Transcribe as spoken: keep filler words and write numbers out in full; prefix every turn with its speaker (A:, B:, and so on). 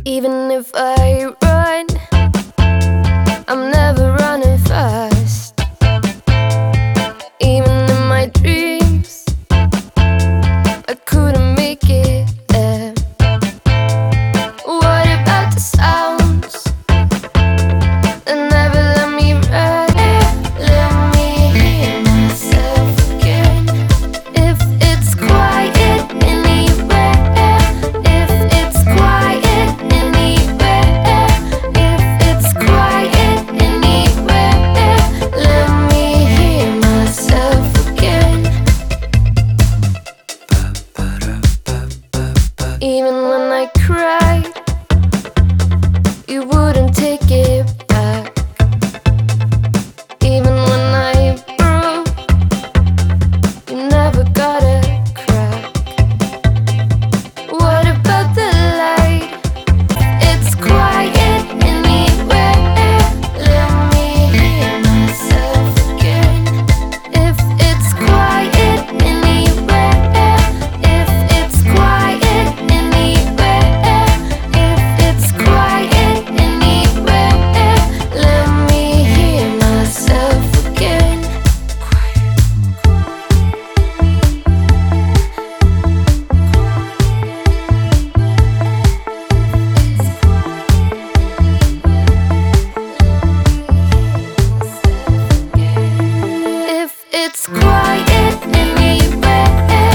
A: Even if I run, I'm never running fast. Even in my dreams, I couldn't make it there. What about the sounds that never let me rest? Let me hear myself again. If it's quiet anywhere, if it's quiet anywhere, if it's quiet anywhere, let me hear myself again. Even when I cried, you wouldn't